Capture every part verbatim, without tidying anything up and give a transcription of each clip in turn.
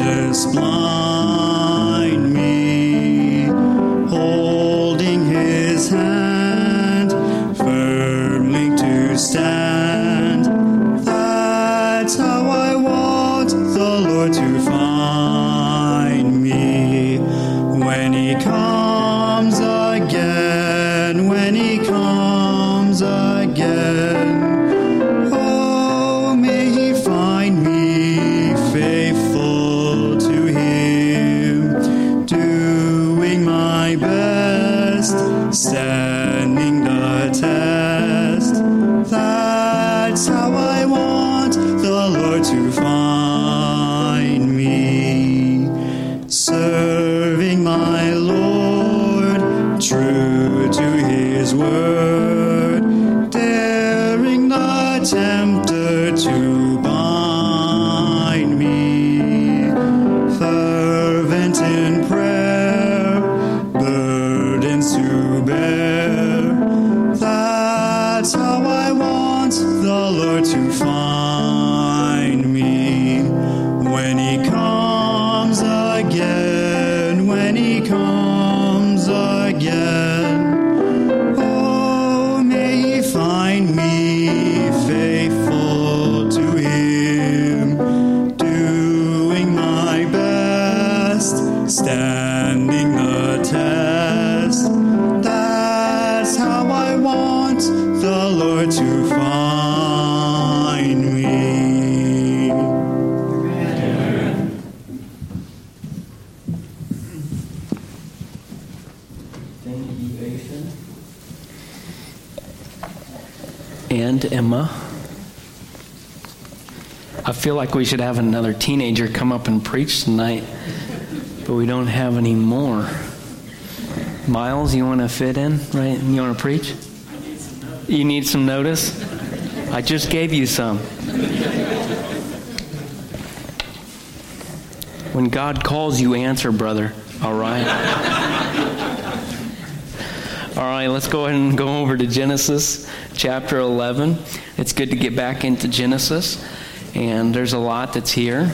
darkness blind me, holding his hand firmly to stand. That's how I want the Lord to find me when he comes again, when he comes again. Oh, may he find me faithful to him, doing my best, standing the test. That's how I want the Lord to find me, serving my Lord, true to his word, daring the tempter to bind me, fervent in prayer, burdens to bear. That's how I want the Lord to find me when he comes again, when he comes again. Oh, may he find me faithful to him, doing my best, standing the test. That's how I want the Lord to find me. Thank you, Ethan. And Emma. I feel like we should have another teenager come up and preach tonight, but we don't have any more. Miles, you want to fit in, right? You want to preach? You need some notice? I just gave you some. When God calls you, answer, brother. All right? All right, let's go ahead and go over to Genesis chapter eleven. It's good to get back into Genesis, and there's a lot that's here.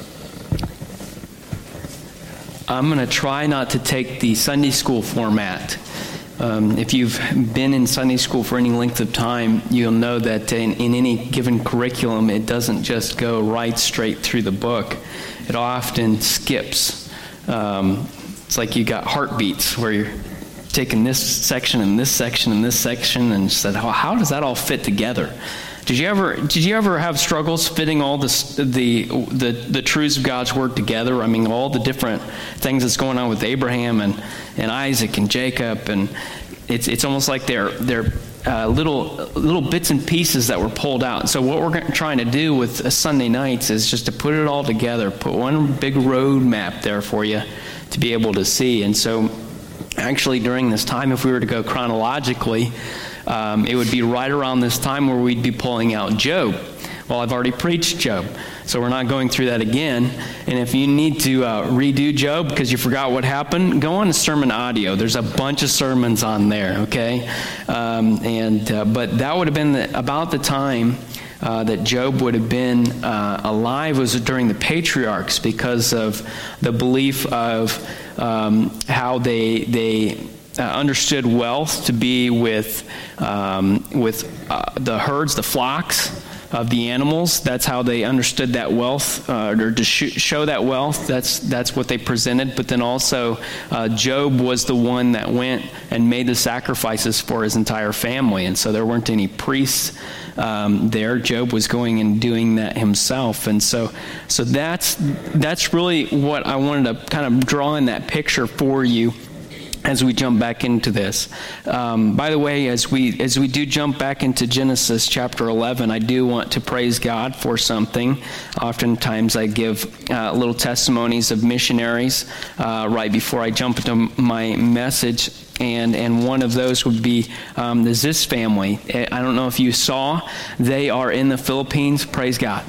I'm going to try not to take the Sunday school format. Um, if you've been in Sunday school for any length of time, you'll know that in, in any given curriculum, it doesn't just go right straight through the book. It often skips. Um, it's like you got heartbeats where you're taking this section and this section and this section and said, how, how does that all fit together? Did you ever did you ever have struggles fitting all this, the the the truths of God's Word together? I mean, all the different things that's going on with Abraham and, and Isaac and Jacob, and it's it's almost like they're they're uh, little little bits and pieces that were pulled out. So what we're trying to do with uh, Sunday nights is just to put it all together, put one big road map there for you to be able to see. And so, actually, during this time, if we were to go chronologically, Um, it would be right around this time where we'd be pulling out Job. Well, I've already preached Job, so we're not going through that again. And if you need to uh, redo Job because you forgot what happened, go on to Sermon Audio. There's a bunch of sermons on there, okay? Um, and uh, but that would have been the, about the time uh, that Job would have been uh, alive, was during the patriarchs, because of the belief of um, how they they. Uh, understood wealth to be with um, with uh, the herds, the flocks of the animals. That's how they understood that wealth, uh, or to sh- show that wealth. That's that's what they presented. But then also, uh, Job was the one that went and made the sacrifices for his entire family, and so there weren't any priests um, there. Job was going and doing that himself, and so so that's that's really what I wanted to kind of draw in that picture for you as we jump back into this. Um, by the way, as we as we do jump back into Genesis chapter eleven, I do want to praise God for something. Oftentimes I give uh, little testimonies of missionaries uh, right before I jump into my message. And and one of those would be um, the Ziz family. I don't know if you saw, they are in the Philippines. Praise God.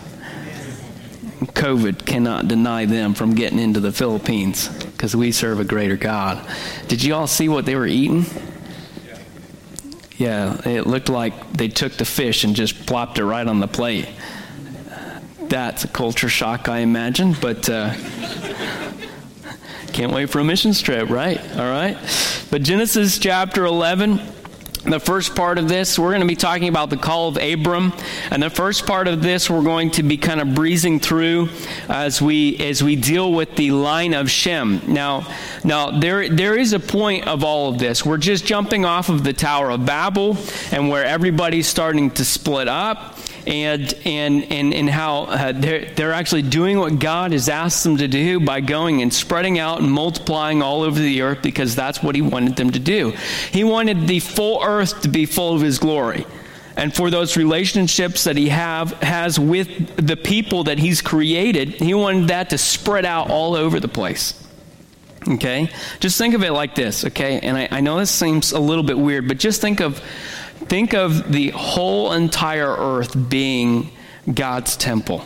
COVID cannot deny them from getting into the Philippines, because we serve a greater God. Did you all see what they were eating? Yeah, it looked like they took the fish and just plopped it right on the plate. That's a culture shock, I imagine, but uh, Can't wait for a missions trip, right? All right. But Genesis chapter eleven, the first part of this, we're going to be talking about the call of Abram. And the first part of this, we're going to be kind of breezing through as we as we deal with the line of Shem. Now, now there there is a point of all of this. We're just jumping off of the Tower of Babel and where everybody's starting to split up. And and and and how uh, they're they're actually doing what God has asked them to do by going and spreading out and multiplying all over the earth, because that's what He wanted them to do. He wanted the full earth to be full of His glory, and for those relationships that He have has with the people that He's created, He wanted that to spread out all over the place. Okay, just think of it like this. Okay, and I, I know this seems a little bit weird, but just think of. Think of the whole entire earth being God's temple.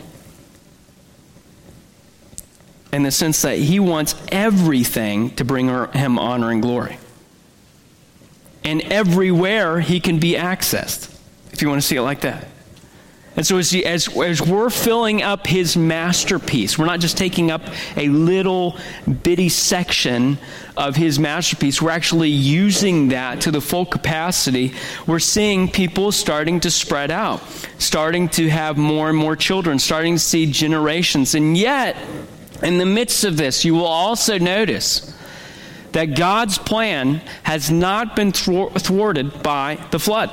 In the sense that He wants everything to bring Him honor and glory. And everywhere He can be accessed, if you want to see it like that. And so as, as, as we're filling up His masterpiece, we're not just taking up a little bitty section of His masterpiece, we're actually using that to the full capacity. We're seeing people starting to spread out, starting to have more and more children, starting to see generations. And yet, in the midst of this, you will also notice that God's plan has not been thwarted by the flood.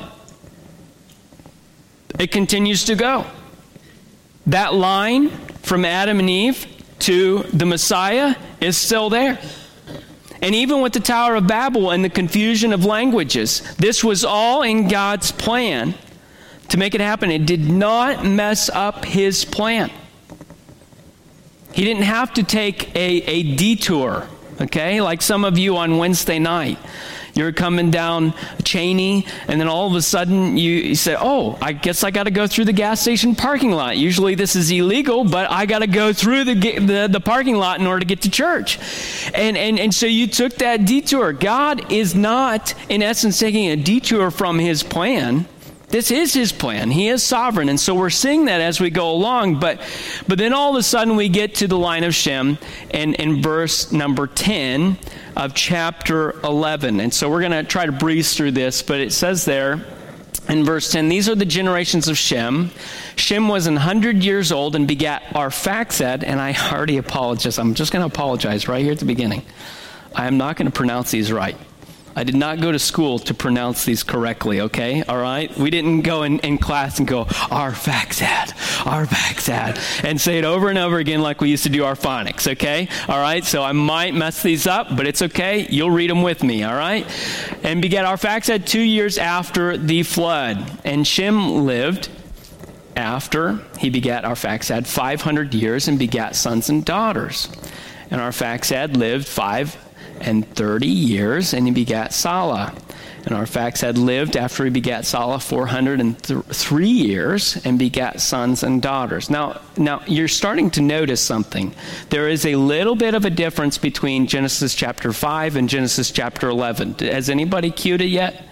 It continues to go. That line from Adam and Eve to the Messiah is still there. And even with the Tower of Babel and the confusion of languages, this was all in God's plan to make it happen. It did not mess up His plan. He didn't have to take a, a detour, okay? Like some of you on Wednesday night. You're coming down Cheney, and then all of a sudden you, you say, oh, I guess I got to go through the gas station parking lot. Usually this is illegal, but I got to go through the, the the parking lot in order to get to church. And, and, and so you took that detour. God is not, in essence, taking a detour from His plan. This is His plan. He is sovereign. And so we're seeing that as we go along. But but then all of a sudden we get to the line of Shem and in verse number ten of chapter eleven. And so we're going to try to breeze through this. But it says there in verse ten, these are the generations of Shem. Shem was one hundred years old and begat Arphaxad. And I already apologize. I'm just going to apologize right here at the beginning. I am not going to pronounce these right. I did not go to school to pronounce these correctly, okay? All right? We didn't go in, in class and go, Arphaxad, Arphaxad, and say it over and over again like we used to do our phonics, okay? All right? So I might mess these up, but it's okay. You'll read them with me, all right? And begat Arphaxad two years after the flood. And Shem lived after he begat Arphaxad five hundred years and begat sons and daughters. And Arphaxad lived five and thirty years, and he begat Salah. And Arphaxad lived after he begat Salah four hundred and three years, and begat sons and daughters. Now, now you're starting to notice something. There is a little bit of a difference between Genesis chapter five and Genesis chapter eleven. Has anybody cued it yet?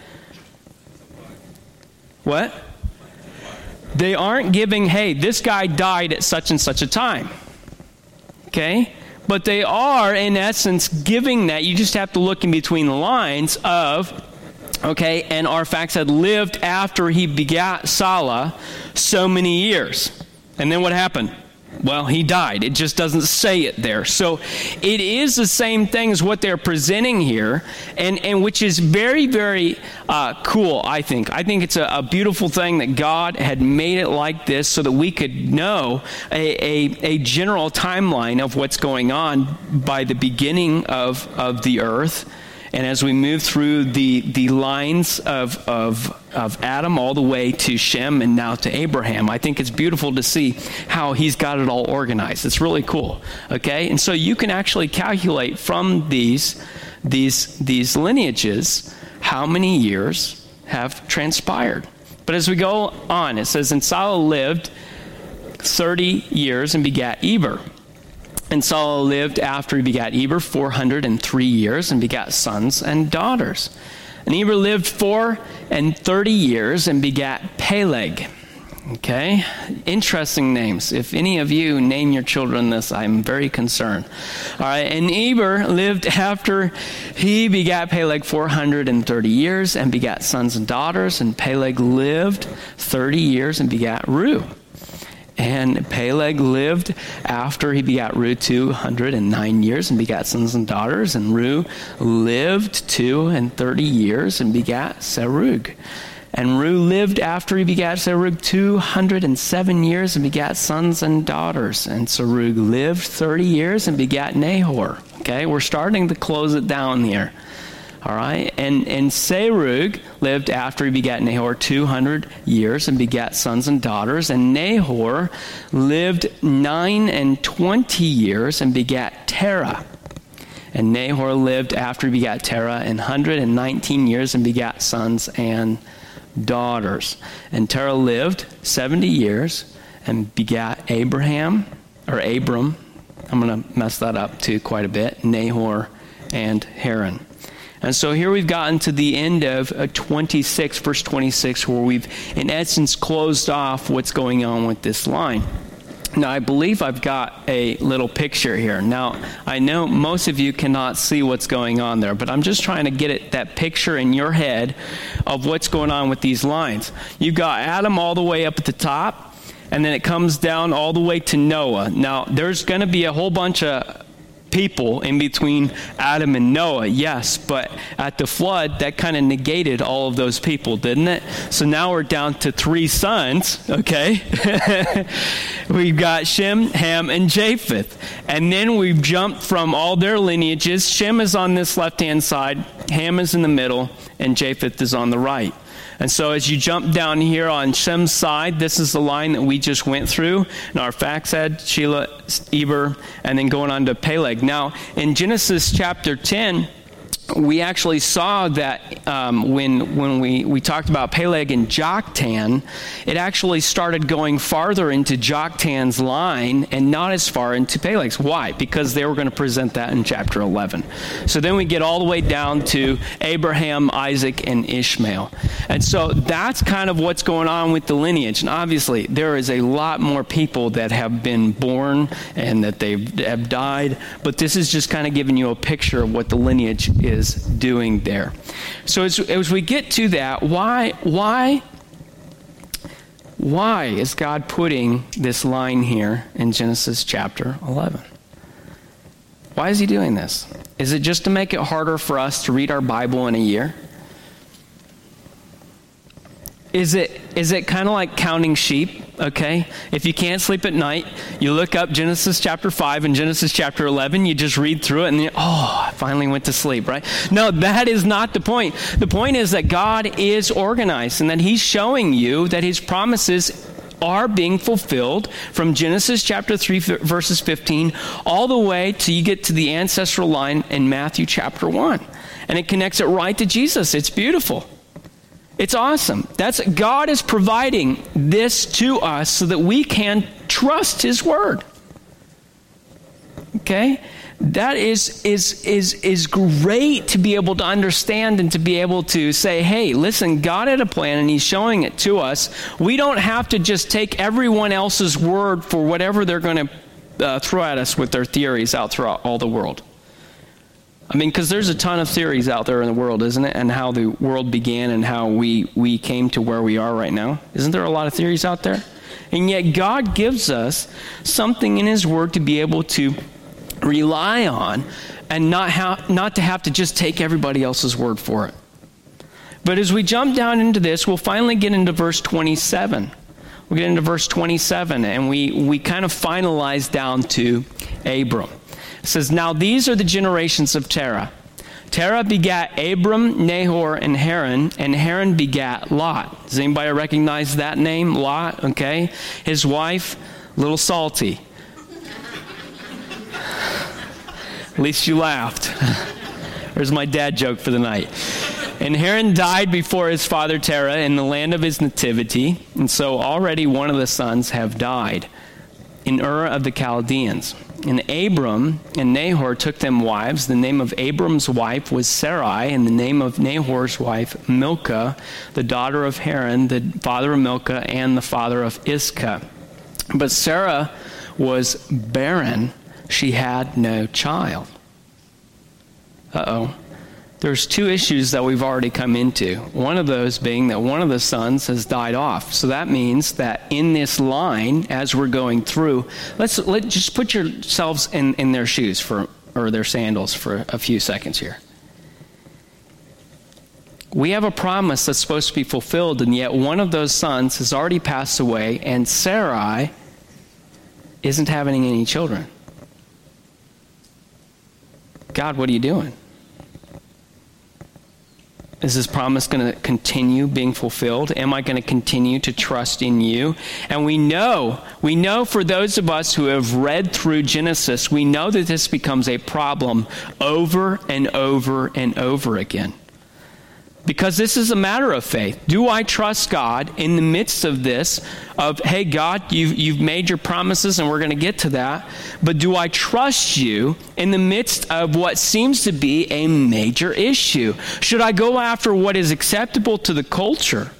What? They aren't giving, hey, this guy died at such and such a time. Okay? But they are, in essence, giving that. You just have to look in between the lines of, okay, and Arphaxad lived after he begat Salah so many years. And then what happened? Well, he died. It just doesn't say it there. So it is the same thing as what they're presenting here, and, and which is very, very uh, cool, I think. I think it's a, a beautiful thing that God had made it like this so that we could know a, a, a general timeline of what's going on by the beginning of, of the earth. And as we move through the, the lines of, of, of Adam all the way to Shem and now to Abraham, I think it's beautiful to see how he's got it all organized. It's really cool. Okay? And so you can actually calculate from these, these, these lineages how many years have transpired. But as we go on, it says, and Salah lived thirty years and begat Eber. And Salah lived after he begat Eber four hundred and three years and begat sons and daughters. And Eber lived four and thirty years and begat Peleg. Okay, interesting names. If any of you name your children this, I'm very concerned. All right, and Eber lived after he begat Peleg four hundred thirty years and begat sons and daughters, and Peleg lived thirty years and begat Reu. And Peleg lived after he begat Reu two hundred nine years and begat sons and daughters, and Reu lived two and thirty years and begat Serug. And Reu lived after he begat Serug two hundred seven years and begat sons and daughters. And Serug lived thirty years and begat Nahor. Okay, we're starting to close it down here. All right, and, and Serug lived after he begat Nahor two hundred years and begat sons and daughters. And Nahor lived nine and twenty years and begat Terah. And Nahor lived after he begat Terah an hundred and nineteen years and begat sons and daughters. And Terah lived seventy years and begat Abraham, or Abram. I'm going to mess that up too quite a bit. Nahor and Haran. And so here we've gotten to the end of twenty-six, verse twenty-six, where we've, in essence, closed off what's going on with this line. Now, I believe I've got a little picture here. Now, I know most of you cannot see what's going on there, but I'm just trying to get it, that picture in your head of what's going on with these lines. You've got Adam all the way up at the top, and then it comes down all the way to Noah. Now, there's going to be a whole bunch of people in between Adam and Noah, yes, but at the flood, that kind of negated all of those people, didn't it? So now we're down to three sons, okay? We've got Shem, Ham, and Japheth. And then we've jumped from all their lineages. Shem is on this left-hand side, Ham is in the middle, and Japheth is on the right. And so as you jump down here on Shem's side, this is the line that we just went through. And our Arphaxad, Shelah, Eber, and then going on to Peleg. Now, in Genesis chapter ten, we actually saw that um, when when we, we talked about Peleg and Joktan, it actually started going farther into Joktan's line and not as far into Peleg's. Why? Because they were going to present that in chapter eleven. So then we get all the way down to Abraham, Isaac, and Ishmael. And so that's kind of what's going on with the lineage. And obviously, there is a lot more people that have been born and that they have died. But this is just kind of giving you a picture of what the lineage is doing there. So as, as we get to that, why, why, why is God putting this line here in Genesis chapter eleven? Why is he doing this? Is it just to make it harder for us to read our Bible in a year? Is it is it kind of like counting sheep, okay? If you can't sleep at night, you look up Genesis chapter five and Genesis chapter eleven, you just read through it and you, oh, I finally went to sleep, right? No, that is not the point. The point is that God is organized and that he's showing you that his promises are being fulfilled from Genesis chapter three, verses fifteen, all the way till you get to the ancestral line in Matthew chapter one. And it connects it right to Jesus. It's beautiful. It's awesome. That's God is providing this to us so that we can trust his word. Okay? That is is is is great to be able to understand and to be able to say, hey, listen, God had a plan and he's showing it to us. We don't have to just take everyone else's word for whatever they're going to uh, throw at us with their theories out throughout all the world. I mean, because there's a ton of theories out there in the world, isn't it? And how the world began and how we, we came to where we are right now. Isn't there a lot of theories out there? And yet God gives us something in his word to be able to rely on and not, ha- not to have to just take everybody else's word for it. But as we jump down into this, we'll finally get into verse twenty-seven. We'll get into verse twenty-seven, and we, we kind of finalize down to Abram. It says, now these are the generations of Terah. Terah begat Abram, Nahor, and Haran, and Haran begat Lot. Does anybody recognize that name, Lot? Okay. His wife, a little salty. At least you laughed. There's my dad joke for the night. And Haran died before his father Terah in the land of his nativity, and so already one of the sons have died in Ur of the Chaldeans. And Abram and Nahor took them wives. The name of Abram's wife was Sarai, and the name of Nahor's wife Milcah, the daughter of Haran, the father of Milcah, and the father of Iscah. But Sarah was barren. She had no child. Uh-oh. There's two issues that we've already come into. One of those being that one of the sons has died off. So that means that in this line, as we're going through, let's let just put yourselves in, in their shoes for or their sandals for a few seconds here. We have a promise that's supposed to be fulfilled, and yet one of those sons has already passed away, and Sarai isn't having any children. God, what are you doing? Is this promise going to continue being fulfilled? Am I going to continue to trust in you? And we know, we know for those of us who have read through Genesis, we know that this becomes a problem over and over and over again. Because this is a matter of faith. Do I trust God in the midst of this, of, hey, God, you've, you've made your promises and we're going to get to that. But do I trust you in the midst of what seems to be a major issue? Should I go after what is acceptable to the culture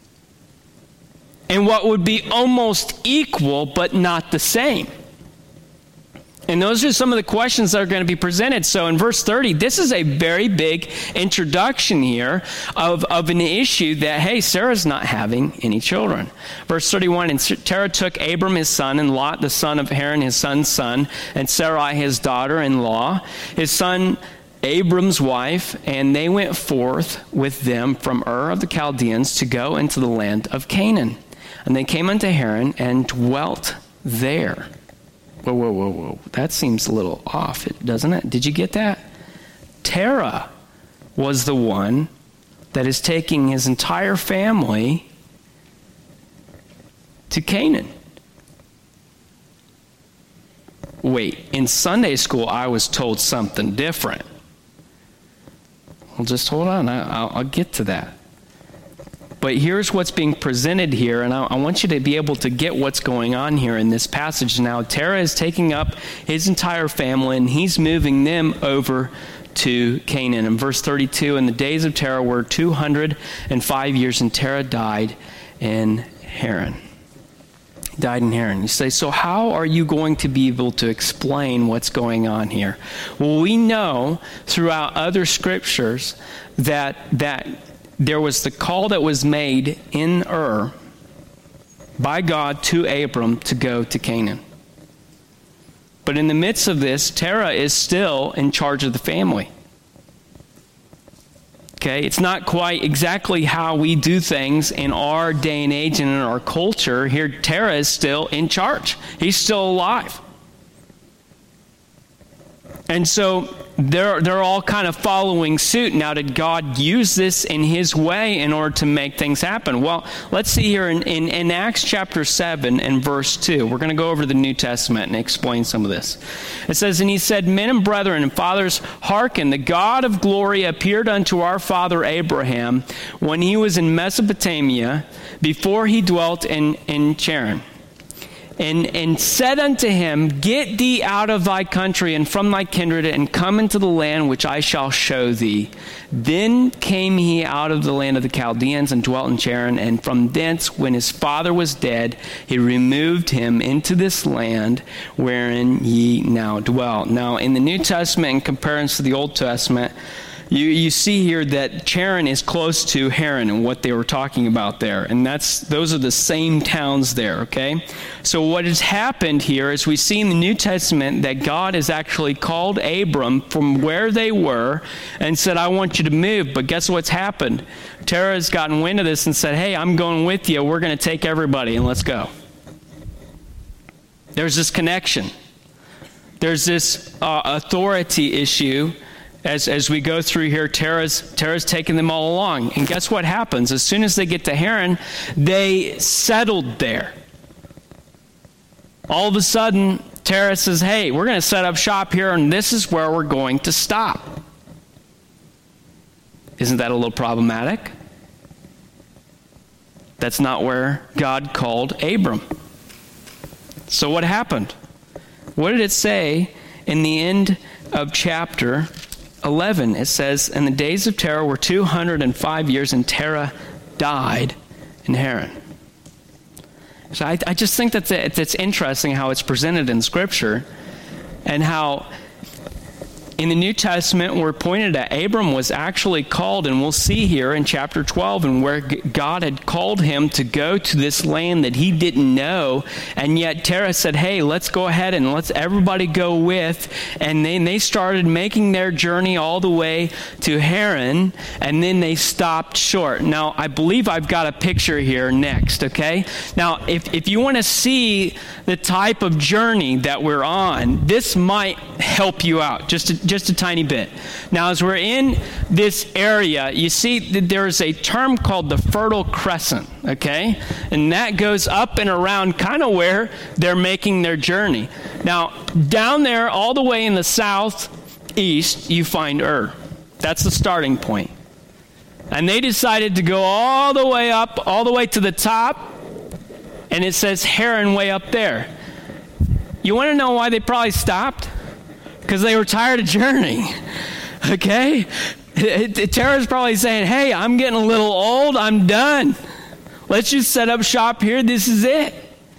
and what would be almost equal but not the same? And those are some of the questions that are going to be presented. So in verse thirty, this is a very big introduction here of, of an issue that, hey, Sarah's not having any children. Verse thirty-one, and Terah took Abram his son, and Lot the son of Haran his son's son, and Sarai his daughter-in-law, his son Abram's wife, and they went forth with them from Ur of the Chaldeans to go into the land of Canaan. And they came unto Haran and dwelt there. Whoa, whoa, whoa, whoa. That seems a little off, doesn't it? Did you get that? Terah was the one that is taking his entire family to Canaan. Wait, in Sunday school, I was told something different. Well, just hold on. I, I'll, I'll get to that. But here's what's being presented here, and I, I want you to be able to get what's going on here in this passage. Now, Terah is taking up his entire family, and he's moving them over to Canaan. In verse thirty-two, and the days of Terah were two hundred five years, and Terah died in Haran. Died in Haran. You say, so how are you going to be able to explain what's going on here? Well, we know throughout other scriptures that that there was the call that was made in Ur by God to Abram to go to Canaan. But in the midst of this, Terah is still in charge of the family. Okay, it's not quite exactly how we do things in our day and age and in our culture. Here, Terah is still in charge. He's still alive. And so they're, they're all kind of following suit. Now, did God use this in his way in order to make things happen? Well, let's see here in, in, in Acts chapter seven and verse two. We're going to go over to the New Testament and explain some of this. It says, and he said, men and brethren and fathers, hearken, the God of glory appeared unto our father Abraham when he was in Mesopotamia, before he dwelt in, in Charan. And, and said unto him, get thee out of thy country and from thy kindred, and come into the land which I shall show thee. Then came he out of the land of the Chaldeans and dwelt in Charan, and from thence, when his father was dead, he removed him into this land wherein ye now dwell. Now, in the New Testament, in comparison to the Old Testament, You you see here that Charan is close to Haran and what they were talking about there. And that's those are the same towns there, okay? So what has happened here is we see in the New Testament that God has actually called Abram from where they were and said, I want you to move. But guess what's happened? Terah has gotten wind of this and said, hey, I'm going with you. We're going to take everybody and let's go. There's this connection. There's this uh, authority issue. As as we go through here, Terah's, Terah's taking them all along. And guess what happens? As soon as they get to Haran, they settled there. All of a sudden, Terah says, hey, we're going to set up shop here, and this is where we're going to stop. Isn't that a little problematic? That's not where God called Abram. So what happened? What did it say in the end of chapter eleven? It says, and the days of Terah were two hundred five years, and Terah died in Haran. So I, I just think that it's interesting how it's presented in Scripture, and how in the New Testament we're pointed at Abram was actually called, and we'll see here in chapter twelve, and where God had called him to go to this land that he didn't know, and yet Terah said, hey, let's go ahead and let's everybody go with, and then they started making their journey all the way to Haran, and then they stopped short. Now, I believe I've got a picture here next, okay? Now, if, if you want to see the type of journey that we're on, this might help you out, just to just a tiny bit. Now, as we're in this area, you see that there is a term called the Fertile Crescent, okay? And that goes up and around kind of where they're making their journey. Now, down there, all the way in the southeast, you find Ur. That's the starting point. And they decided to go all the way up, all the way to the top, and it says Haran way up there. You want to know why they probably stopped? Because they were tired of journeying, okay? Terah's probably saying, hey, I'm getting a little old. I'm done. Let's just set up shop here. This is it.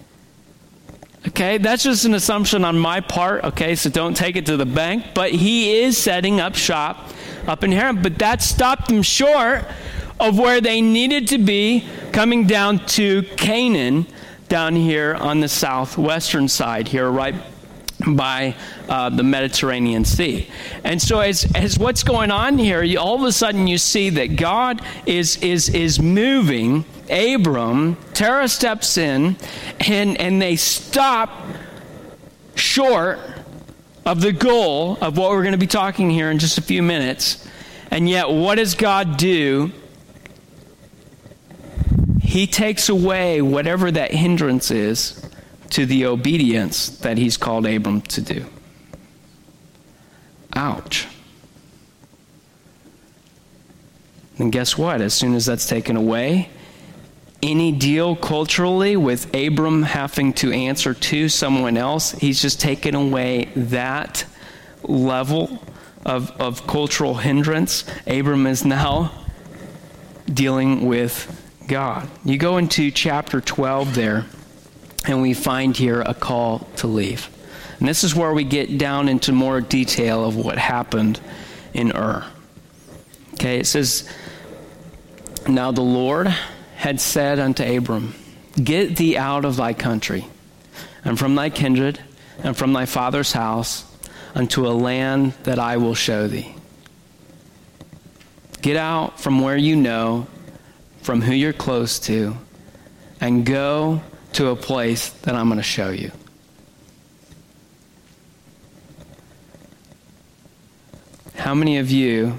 Okay, that's just an assumption on my part, okay? So don't take it to the bank. But he is setting up shop up in Haran. But that stopped them short of where they needed to be, coming down to Canaan, down here on the southwestern side here, right by uh, the Mediterranean Sea. And so as as what's going on here, you, all of a sudden you see that God is is is moving Abram. Terah steps in, and and they stop short of the goal of what we're going to be talking here in just a few minutes. And yet, what does God do? He takes away whatever that hindrance is to the obedience that he's called Abram to do. Ouch. And guess what? As soon as that's taken away, any deal culturally with Abram having to answer to someone else, he's just taken away that level of, of cultural hindrance. Abram is now dealing with God. You go into chapter twelve there, and we find here a call to leave. And this is where we get down into more detail of what happened in Ur. Okay, it says, now the Lord had said unto Abram, get thee out of thy country, and from thy kindred, and from thy father's house, unto a land that I will show thee. Get out from where you know, from who you're close to, and go to a place that I'm going to show you. How many of you,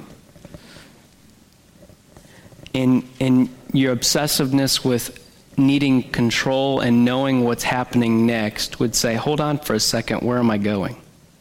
in in your obsessiveness with needing control and knowing what's happening next, would say, hold on for a second, where am I going?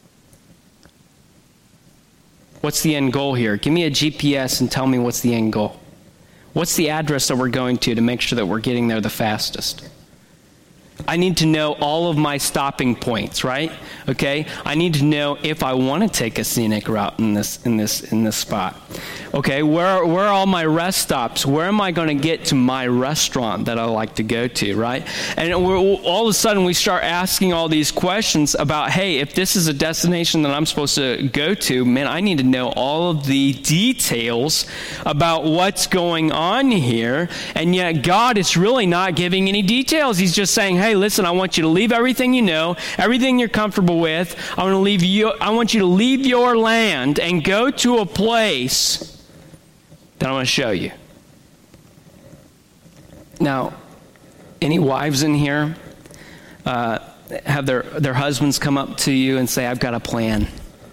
What's the end goal here? Give me a G P S and tell me what's the end goal. What's the address that we're going to to make sure that we're getting there the fastest? I need to know all of my stopping points, right? Okay? I need to know if I want to take a scenic route in this in this in this spot. Okay, where where are all my rest stops? Where am I going to get to my restaurant that I like to go to, right? And we're, all of a sudden we start asking all these questions about, hey, if this is a destination that I'm supposed to go to, man, I need to know all of the details about what's going on here. And yet God is really not giving any details. He's just saying, hey, listen, I want you to leave everything you know, everything you're comfortable with. I want to leave you. I want you to leave your land and go to a place that I want to show you. Now, any wives in here uh, have their, their husbands come up to you and say, I've got a plan.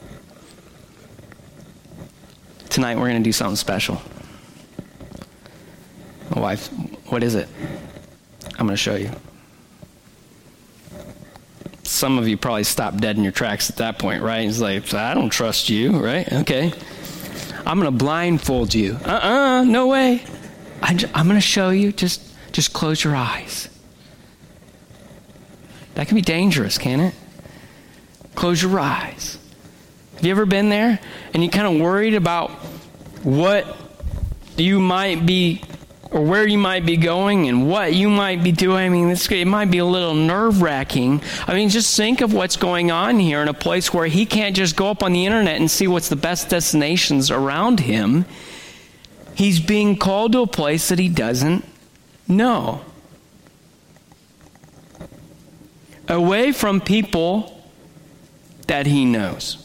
Tonight we're going to do something special. My wife, what is it? I'm going to show you. Some of you probably stop dead in your tracks at that point, right? It's like, I don't trust you, right? Okay. I'm going to blindfold you. Uh-uh, no way. I j- I'm going to show you. Just, just close your eyes. That can be dangerous, can't it? Close your eyes. Have you ever been there and you kind of worried about what you might be or where you might be going and what you might be doing? I mean, this, it might be a little nerve-wracking. I mean, just think of what's going on here in a place where he can't just go up on the internet and see what's the best destinations around him. He's being called to a place that he doesn't know. Away from people that he knows.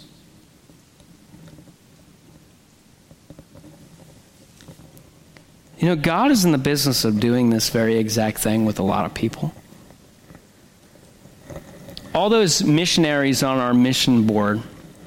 You know, God is in the business of doing this very exact thing with a lot of people. All those missionaries on our mission board,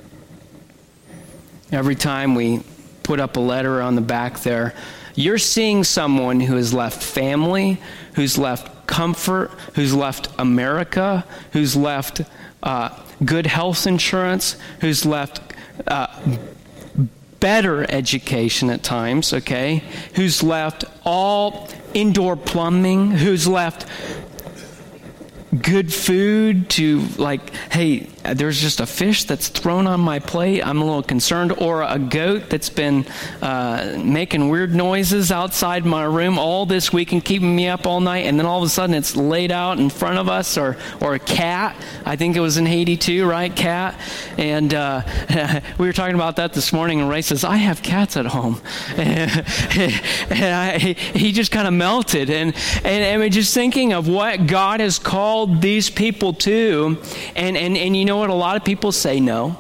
every time we put up a letter on the back there, you're seeing someone who has left family, who's left comfort, who's left America, who's left uh, good health insurance, who's left uh, better education at times, okay? Who's left all indoor plumbing, who's left good food to, like, hey, there's just a fish that's thrown on my plate, I'm a little concerned, or a goat that's been uh, making weird noises outside my room all this week and keeping me up all night, and then all of a sudden it's laid out in front of us, or or a cat. I think it was in Haiti too, right? Cat. And uh, we were talking about that this morning, and Ray says, I have cats at home. and I, he just kind of melted. And, and, and we're just thinking of what God has called these people to, and, and, and you know what? A lot of people say no.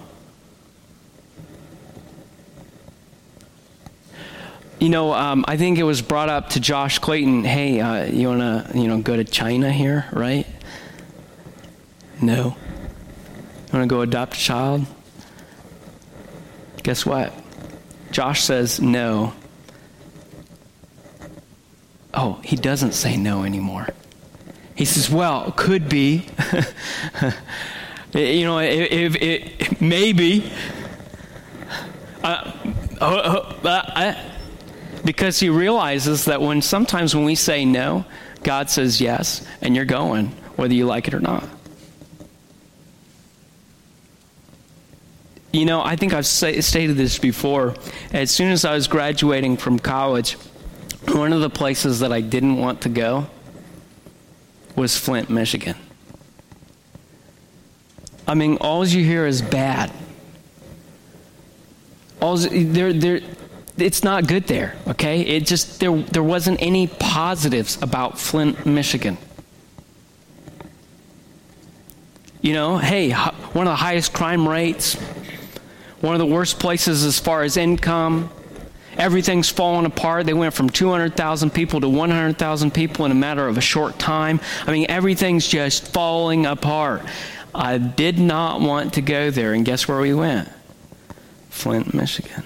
You know, um, I think it was brought up to Josh Clayton, hey, uh, you want to, you know, go to China here, right? No. You want to go adopt a child? Guess what? Josh says no. Oh, he doesn't say no anymore. He says, well, could be. You know, if, if, if maybe. Uh, uh, uh, uh, because he realizes that when sometimes when we say no, God says yes, and you're going, whether you like it or not. You know, I think I've say, stated this before. As soon as I was graduating from college, one of the places that I didn't want to go was Flint, Michigan. I mean, all you hear is bad. All there, there, it's not good there. Okay, it just there, there wasn't any positives about Flint, Michigan. You know, hey, one of the highest crime rates, one of the worst places as far as income. Everything's falling apart. They went from two hundred thousand people to one hundred thousand people in a matter of a short time. I mean, everything's just falling apart. I did not want to go there, and guess where we went? Flint, Michigan.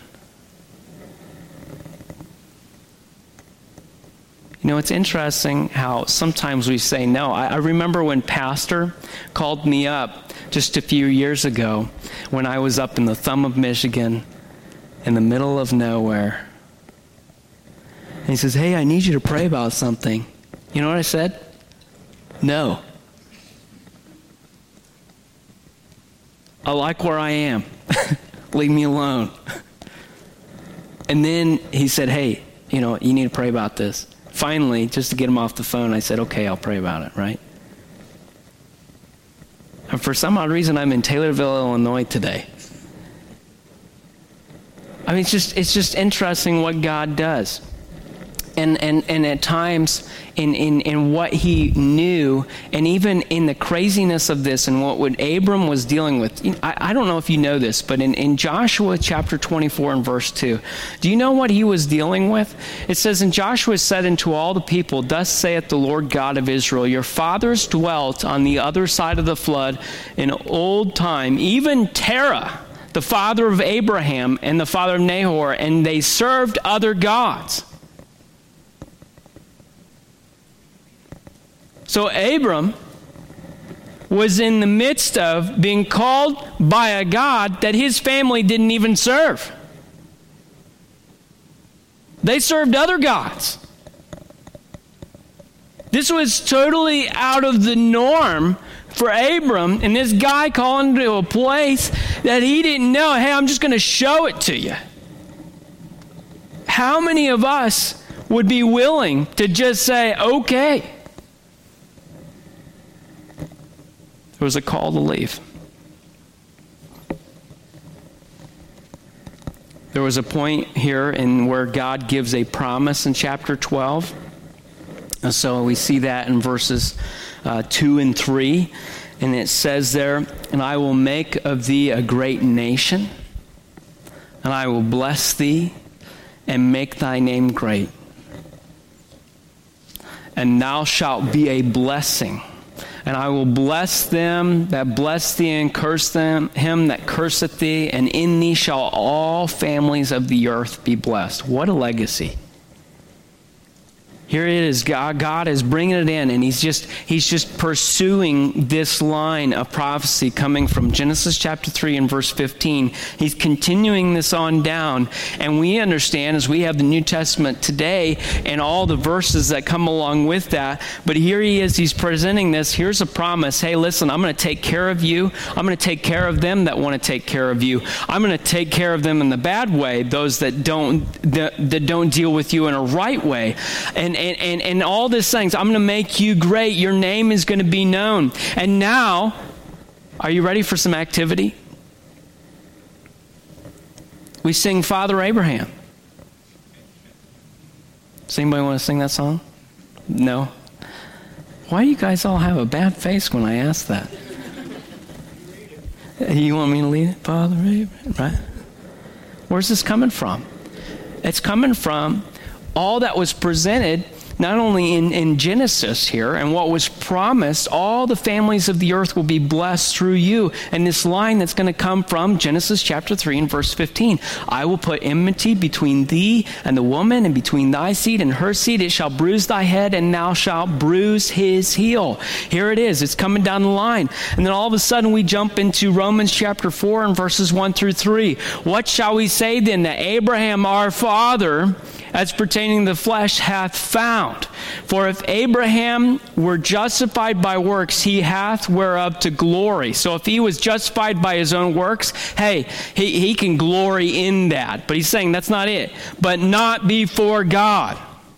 You know, it's interesting how sometimes we say no. I, I remember when Pastor called me up just a few years ago when I was up in the thumb of Michigan, in the middle of nowhere. And he says, hey, I need you to pray about something. You know what I said? No. I like where I am. Leave me alone. And then he said, hey, you know, you need to pray about this. Finally, just to get him off the phone, I said, okay, I'll pray about it, right? And for some odd reason, I'm in Taylorville, Illinois today. I mean, it's just it's just interesting what God does. And and, and at times, in, in, in what he knew, and even in the craziness of this and what, what Abram was dealing with. I, I don't know if you know this, but in, in Joshua chapter twenty-four and verse two, do you know what he was dealing with? It says, and Joshua said unto all the people, thus saith the Lord God of Israel, your fathers dwelt on the other side of the flood in old time, even Terah, the father of Abraham and the father of Nahor, and they served other gods. So Abram was in the midst of being called by a God that his family didn't even serve. They served other gods. This was totally out of the norm for Abram and this guy calling to a place that he didn't know. Hey, I'm just going to show it to you. How many of us would be willing to just say, okay? There was a call to leave. There was a point here in where God gives a promise in chapter twelve. And so we see that in verses uh, two and three. And it says there, and I will make of thee a great nation, and I will bless thee and make thy name great. And thou shalt be a blessing. And I will bless them that bless thee, and curse them him that curseth thee, and in thee shall all families of the earth be blessed. What a legacy. Here it is. God, God is bringing it in, and he's just he's just pursuing this line of prophecy coming from Genesis chapter three and verse fifteen. He's continuing this on down, and we understand as we have the New Testament today and all the verses that come along with that. But here he is. He's presenting this. Here's a promise. Hey, listen, I'm going to take care of you. I'm going to take care of them that want to take care of you. I'm going to take care of them in the bad way, those that don't that, that don't deal with you in a right way. And And, and, and all these things, I'm going to make you great. Your name is going to be known. And now, are you ready for some activity? We sing Father Abraham. Does anybody want to sing that song? No? Why do you guys all have a bad face when I ask that? You want me to lead it? Father Abraham, right? Where's this coming from? It's coming from all that was presented, not only in, in Genesis here, and what was promised, all the families of the earth will be blessed through you. And this line that's going to come from Genesis chapter three and verse fifteen. I will put enmity between thee and the woman, and between thy seed and her seed. It shall bruise thy head, and thou shalt bruise his heel. Here it is. It's coming down the line. And then all of a sudden we jump into Romans chapter four and verses one through three. What shall we say then? That Abraham our father, as pertaining to the flesh, hath found. For if Abraham were justified by works, he hath whereof to glory. So if he was justified by his own works, hey, he, he can glory in that. But he's saying that's not it. But not before God.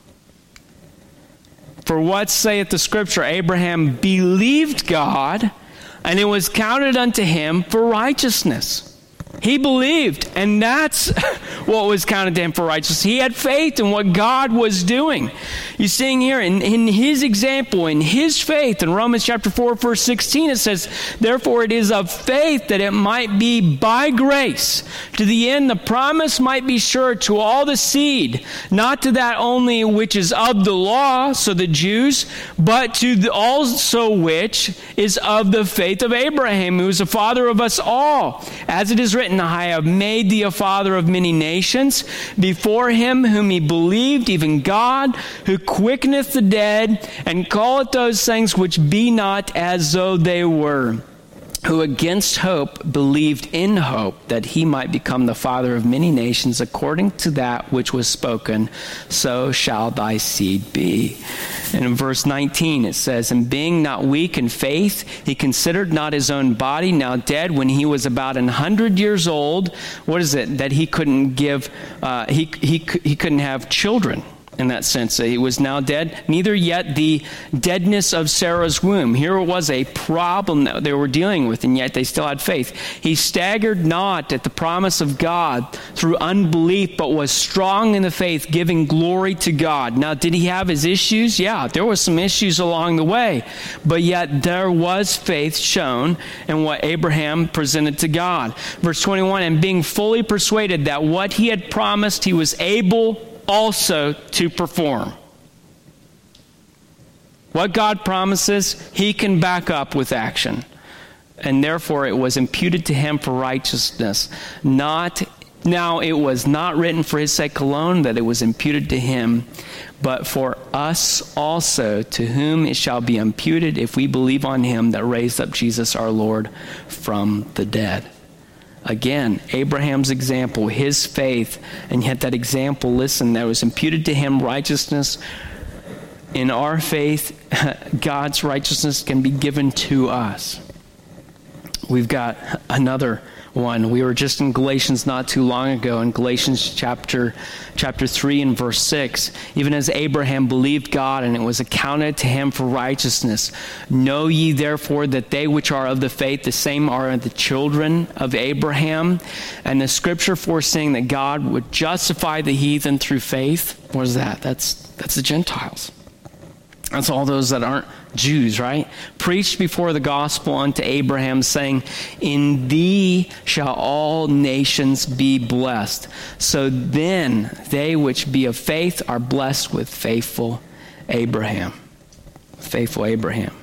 For what saith the Scripture? Abraham believed God, and it was counted unto him for righteousness. He believed, and that's what was counted to him for righteousness. He had faith in what God was doing. You're seeing here in, in his example, in his faith, in Romans chapter four, verse sixteen, it says, therefore it is of faith that it might be by grace, to the end the promise might be sure to all the seed, not to that only which is of the law, so the Jews, but to the also which is of the faith of Abraham, who is the father of us all. As it is written, I have made thee a father of many nations, before him whom he believed, even God, who quickeneth the dead, and calleth those things which be not as though they were, who against hope believed in hope, that he might become the father of many nations, according to that which was spoken, so shall thy seed be. And in verse nineteen it says, and being not weak in faith, he considered not his own body now dead, when he was about an hundred years old. What is it? That he couldn't give, uh, he, he, he couldn't have children. In that sense, he was now dead, neither yet the deadness of Sarah's womb. Here was a problem that they were dealing with, and yet they still had faith. He staggered not at the promise of God through unbelief, but was strong in the faith, giving glory to God. Now, did he have his issues? Yeah, there were some issues along the way, but yet there was faith shown in what Abraham presented to God. Verse twenty-one, and being fully persuaded that what he had promised, he was able also to perform. What God promises, he can back up with action. And therefore it was imputed to him for righteousness. Not now it was not written for his sake alone that it was imputed to him, but for us also, to whom it shall be imputed if we believe on him that raised up Jesus our Lord from the dead. Again, Abraham's example, his faith, and yet that example, listen, that was imputed to him righteousness in our faith, God's righteousness can be given to us. We've got another one. We were just in Galatians not too long ago, in Galatians chapter chapter three and verse six. Even as Abraham believed God, and it was accounted to him for righteousness. Know ye therefore that they which are of the faith, the same are the children of Abraham. And the scripture foreseeing that God would justify the heathen through faith. What is that? That's that's the Gentiles. That's all those that aren't Jews, right? Preached before the gospel unto Abraham, saying, in thee shall all nations be blessed. So then they which be of faith are blessed with faithful Abraham. Faithful Abraham.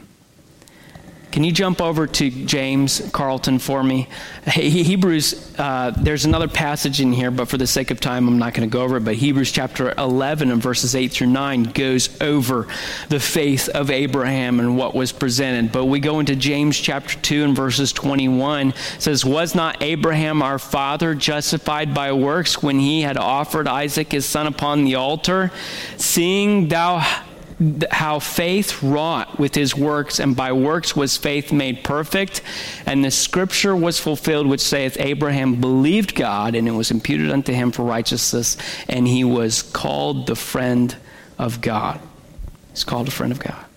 Can you jump over to James Carlton for me? Hebrews, uh, there's another passage in here, but for the sake of time, I'm not going to go over it. But Hebrews chapter eleven and verses eight through nine goes over the faith of Abraham and what was presented. But we go into James chapter two and verses twenty-one. It says, was not Abraham our father justified by works when he had offered Isaac his son upon the altar? Seeing thou how faith wrought with his works, and by works was faith made perfect. And the scripture was fulfilled, which saith, Abraham believed God, and it was imputed unto him for righteousness, and he was called the friend of God. He's called a friend of God.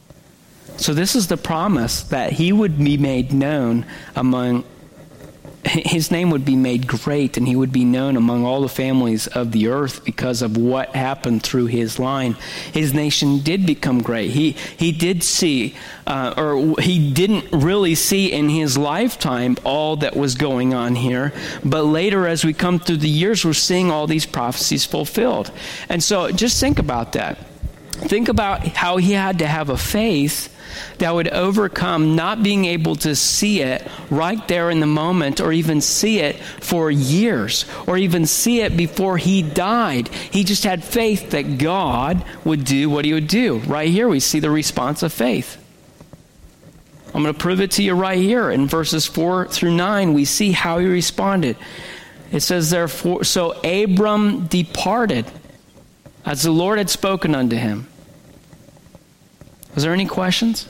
So this is the promise that he would be made known among his name would be made great, and he would be known among all the families of the earth because of what happened through his line. His nation did become great. He he did see, uh, or he didn't really see in his lifetime all that was going on here. But later, as we come through the years, we're seeing all these prophecies fulfilled. And so just think about that. Think about how he had to have a faith that would overcome not being able to see it right there in the moment, or even see it for years, or even see it before he died. He just had faith that God would do what he would do. Right here we see the response of faith. I'm going to prove it to you right here. In verses four through nine, we see how he responded. It says, therefore, so Abram departed as the Lord had spoken unto him. Was there any questions?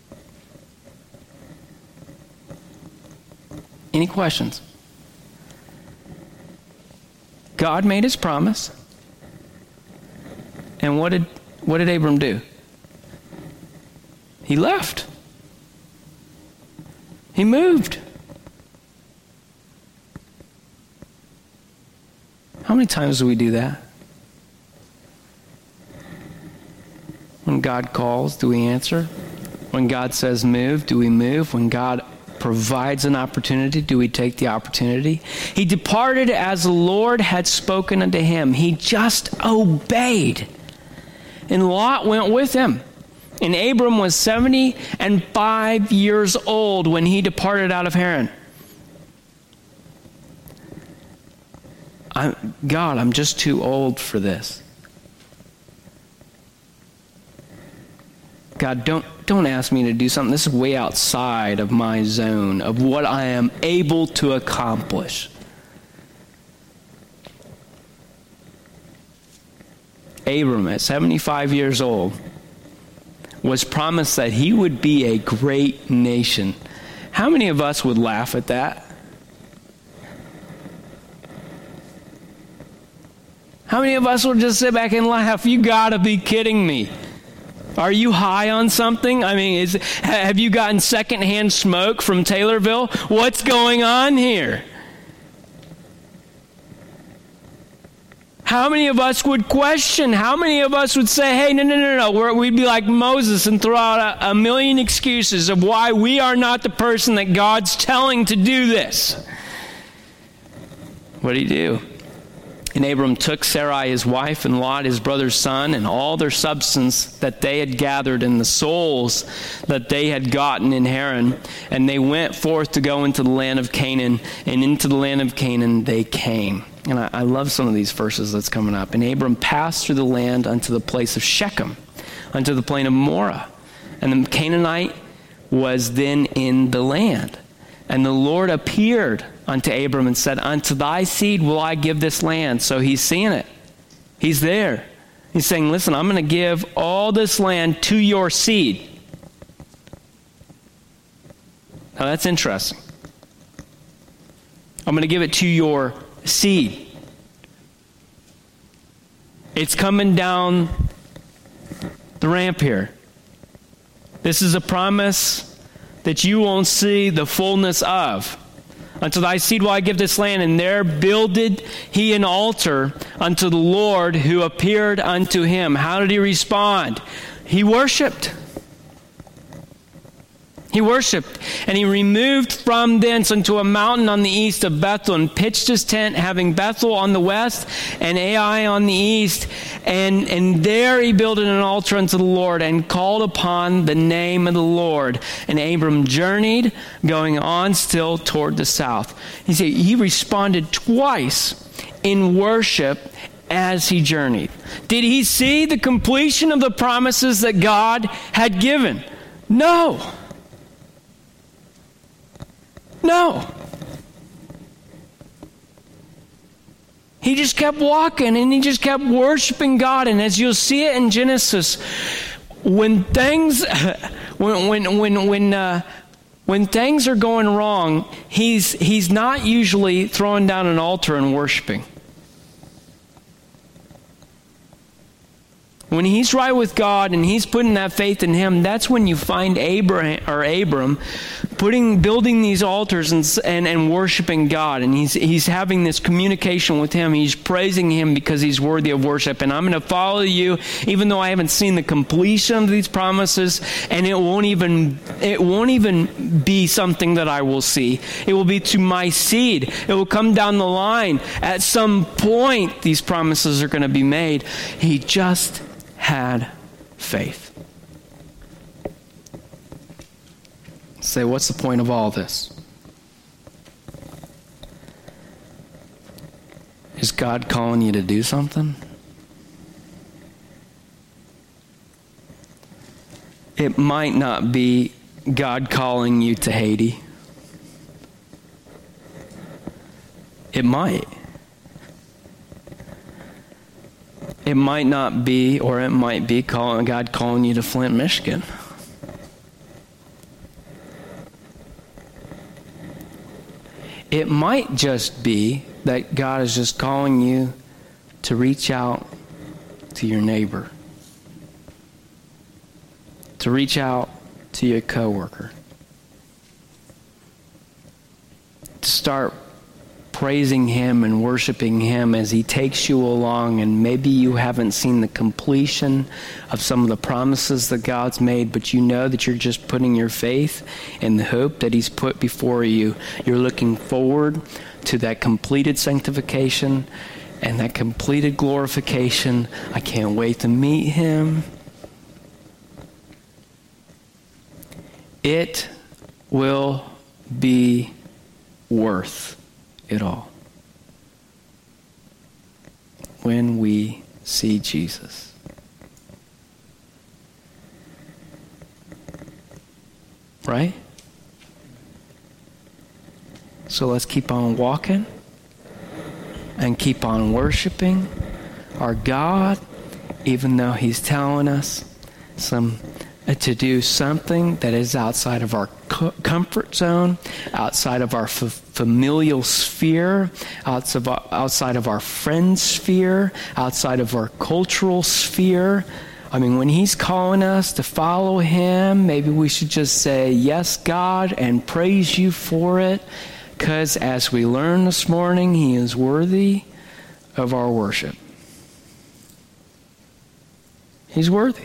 Any questions? God made his promise. And what did what did Abram do? He left. He moved. How many times do we do that? When God calls, do we answer? When God says move, do we move? When God provides an opportunity, do we take the opportunity? He departed as the Lord had spoken unto him. He just obeyed. And Lot went with him. And Abram was seventy and five years old when he departed out of Haran. I, God, I'm just too old for this. God, don't don't ask me to do something. This is way outside of my zone of what I am able to accomplish. Abram, at seventy-five years old, was promised that he would be a great nation. How many of us would laugh at that? How many of us would just sit back and laugh? You gotta be kidding me. Are you high on something? I mean, is, have you gotten secondhand smoke from Taylorville? What's going on here? How many of us would question? How many of us would say, hey, no, no, no, no. We're, we'd be like Moses and throw out a, a million excuses of why we are not the person that God's telling to do this. What did he do? And Abram took Sarai his wife, and Lot his brother's son, and all their substance that they had gathered, and the souls that they had gotten in Haran. And they went forth to go into the land of Canaan, and into the land of Canaan they came. And I, I love some of these verses that's coming up. And Abram passed through the land unto the place of Shechem, unto the plain of Moreh. And the Canaanite was then in the land. And the Lord appeared unto Abram and said, unto thy seed will I give this land. So he's seeing it. He's there. He's saying, listen, I'm going to give all this land to your seed. Now that's interesting. I'm going to give it to your seed. It's coming down the ramp here. This is a promise that you won't see the fullness of. Unto thy seed will I give this land, and there builded he an altar unto the Lord who appeared unto him. How did he respond? He worshiped. He worshiped, and he removed from thence unto a mountain on the east of Bethel, and pitched his tent, having Bethel on the west and Ai on the east. And, and there he builded an altar unto the Lord, and called upon the name of the Lord. And Abram journeyed, going on still toward the south. You see, he responded twice in worship as he journeyed. Did he see the completion of the promises that God had given? No. No. He just kept walking and he just kept worshiping God. And as you'll see it in Genesis, when things, when when when when uh, when things are going wrong, he's he's not usually throwing down an altar and worshiping. When he's right with God and he's putting that faith in him, that's when you find Abraham or Abram putting, building these altars and, and, and worshiping God. And he's he's having this communication with him. He's praising him because he's worthy of worship. And I'm going to follow you, even though I haven't seen the completion of these promises. And it won't even it won't even be something that I will see. It will be to my seed. It will come down the line. At some point, these promises are going to be made. He just had faith. Say, what's the point of all this? Is God calling you to do something? It might not be God calling you to Haiti. It might. It might not be, or it might be calling, God calling you to Flint, Michigan. It might just be that God is just calling you to reach out to your neighbor, to reach out to your coworker, to start praising him and worshiping him as he takes you along. And maybe you haven't seen the completion of some of the promises that God's made, but you know that you're just putting your faith in the hope that he's put before you. You're looking forward to that completed sanctification and that completed glorification. I can't wait to meet him. It will be worth it all when we see Jesus. Right? So let's keep on walking and keep on worshiping our God, even though he's telling us some to do something that is outside of our comfort zone, outside of our f- familial sphere, outside of, our, outside of our friend sphere, outside of our cultural sphere. I mean, when he's calling us to follow him, maybe we should just say, yes, God, and praise you for it, because as we learned this morning, he is worthy of our worship. He's worthy.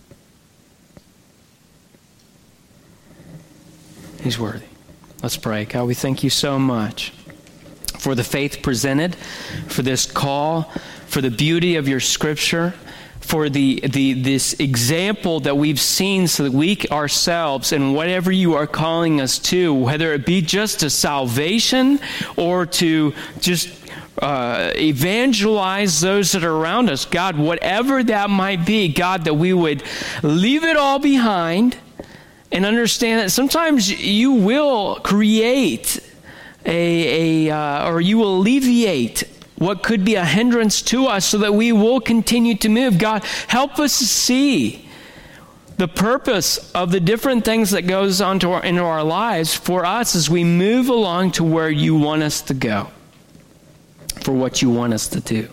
He's worthy. Let's pray. God, we thank you so much for the faith presented, for this call, for the beauty of your scripture, for the, the this example that we've seen so that we ourselves and whatever you are calling us to, whether it be just to salvation or to just uh, evangelize those that are around us, God, whatever that might be, God, that we would leave it all behind and understand that sometimes you will create a, a uh, or you will alleviate what could be a hindrance to us so that we will continue to move. God, help us see the purpose of the different things that goes on to our, into our lives for us as we move along to where you want us to go, for what you want us to do.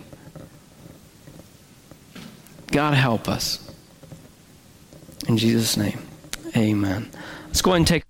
God, help us. In Jesus' name, amen. Let's go ahead and take